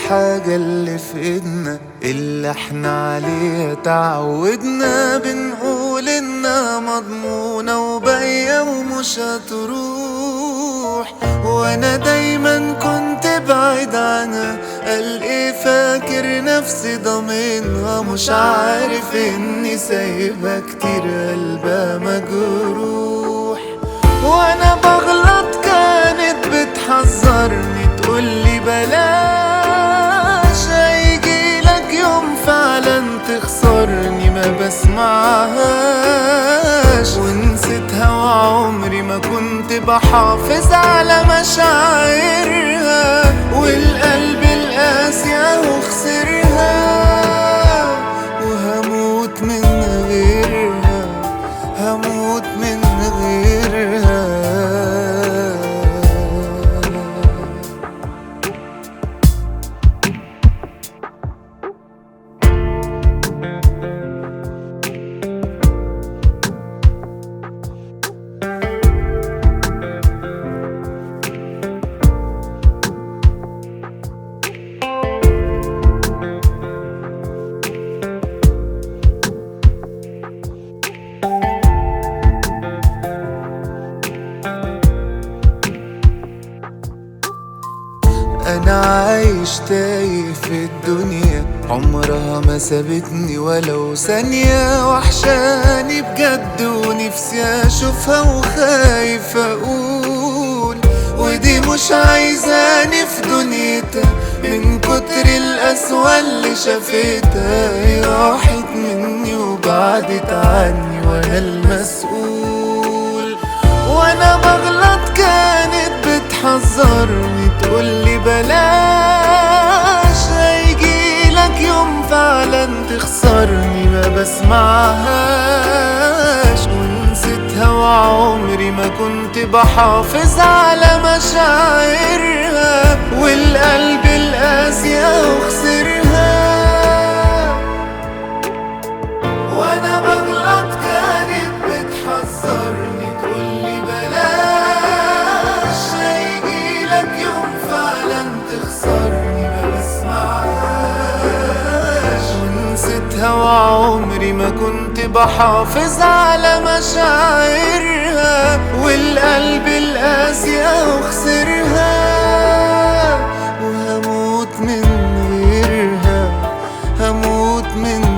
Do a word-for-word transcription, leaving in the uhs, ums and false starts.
الحاجة اللي في ايدنا اللي احنا عليها تعودنا، بنقول انها مضمونة وباقية ومش هتروح. وانا دايما كنت بعيد عنها، قال ايه فاكر نفسي ضامنها، مش عارف اني سايبها كتير قلبها مجروح. وانا بغلط كانت بتحذرني تقولي بلاش، هيجيلك يوم فعلا تخسرني ما بسمعهاش. ونسيتها وعمري ما كنت بحافظ على مشاعرها، والقلب القاسي اهو خسرها. وهموت من غيرها، هموت من غيرها. أنا عايش تايه في الدنيا، عمرها ما سابتني ولو ثانية. وحشاني بجد ونفسي أشوفها وخايف أقول، ودي مش عايزاني في دنيتها من كتر القسوة اللي شافتها. هي راحت مني وبعدت عني وأنا المسؤول. وأنا بغلط كانت بتحذرني تقولي بلاش، هيجيلك يوم فعلا تخسرني ما بسمعهاش. ونسيتها وعمري ما كنت بحافظ على مشاعرها، والقلب القاسي اهو خسرها. وانا بغلط كانت بتحذرني تقولي بلاش، هيجيلك يوم فعلا تخسرني ما بسمعهاش. ونسيتها وعمري ما كنت بحافظ على مشاعرها، والقلب القاسي اهو خسرها. وهموت من غيرها، هموت من